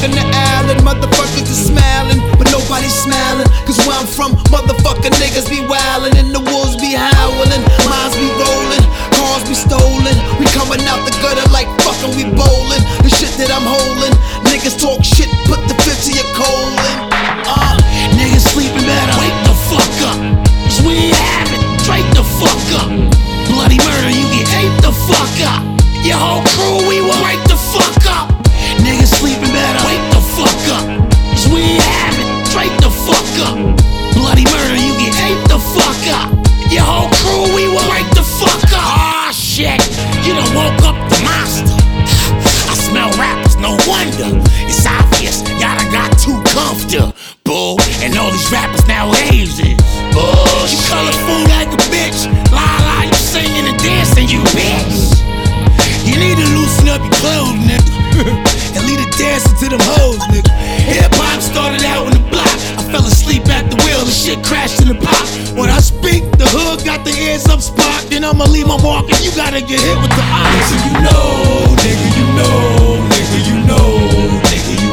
in the island, motherfuckers is smiling, but nobody's smiling. Cause where I'm from, motherfucking niggas be wildin', and the wolves be howling, minds be rolling, cars be stolen. We coming out the gutter like fucking we bowling. The shit that I'm holding, niggas talk shit, put the fifth to your colon. Niggas sleeping better, wake the fuck up. Cause we ain't having, straight the fuck up. Bloody murder, you get ate the fuck up. Your whole crew, we will wake the fuck up. Niggas sleeping better, wake the fuck up. Cause we ain't having, straight the fuck up. Bloody murder, you get ate the fuck up. Your whole crew, we will wake the fuck up. Aw shit, you done woke up the monster. I smell rappers, no wonder. It's obvious, y'all done got too comfortable. And all these rappers nowadays is bullshit. You colorful like a bitch. La you singing and dancing, you bitch. You need to loosen up your clothes, nigga, and lead a dancing to them hoes, nigga. Hip-hop started out on the block. I fell asleep at the wheel, the shit crashed in the pot. When I speak, the hood got the ears up spot. Then I'ma leave my mark and you gotta get hit with the ox. So you know, nigga, you know, nigga, you know, nigga, you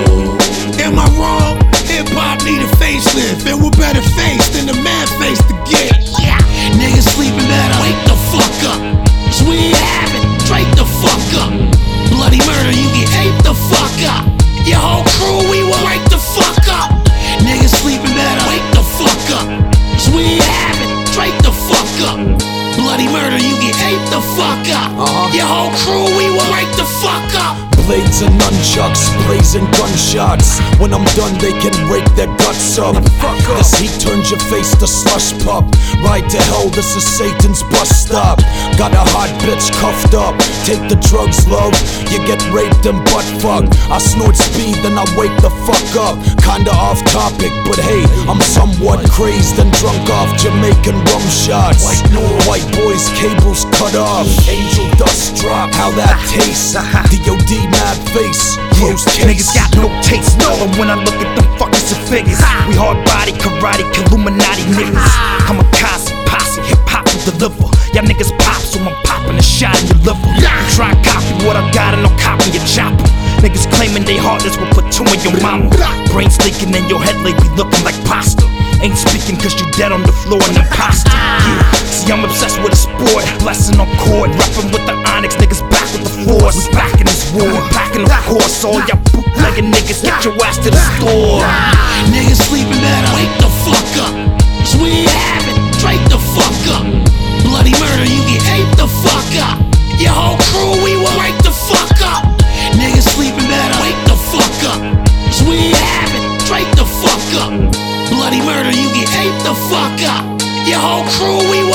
know. Am I wrong? Hip-hop need a facelift, and we're better faced than the man face to get. Yeah. Niggas sleeping better, wake the fuck up. Cause we ain't having, straight the fuck up. Bloody murder, you get ate the fuck up. Your whole crew, we will wake the fuck up. Niggas sleeping better, wake the fuck up. Cause we ain't having, straight the fuck up. Bloody murder, you get ate the fuck up. Your whole crew, we will wake the fuck up. Blades and nunchucks, blazing gunshots. When I'm done, they can break their guts up. This heat turns your face to slush pup. Ride to hell, this is Satan's bus stop. Got a hot bitch cuffed up. Take the drugs, love. You get raped and butt fucked. I snort speed, then I wake the fuck up. Kinda off topic, but hey, I'm somewhat crazed and drunk off Jamaican rum shots. White boys, cables cut off. Angel dust drop, how that tastes. D.O.D. mad face, closed case. Niggas got no taste, no. And when I look at them fuckers and figures, we hard body, karate, Illuminati niggas. Kamikaze, posse, hip hop to deliver. Y'all niggas pop, so I'm popping a shot in your liver. Try and copy what I got and I'll copy your chopper. Niggas claiming they heartless will put two in your mama. Brains leaking in your head lately looking like pasta. Ain't speaking cause you dead on the floor and imposter. Yeah, see I'm obsessed with a sport, blessing on chord. Rapping with the Onyx, niggas back with the force. We back in this war, packing the course. All y'all bootlegging niggas, get your ass to the store. Niggas sleeping better, wake the fuck up. Cause we ain't having, straight the fuck up. Bloody murder, you get ate the fuck up. Your whole crew, we will wake the fuck up. Niggas sleeping better, wake the fuck up. Cause we ain't having, straight the fuck up. Bloody murder, you get ate the fuck up. Your whole crew, we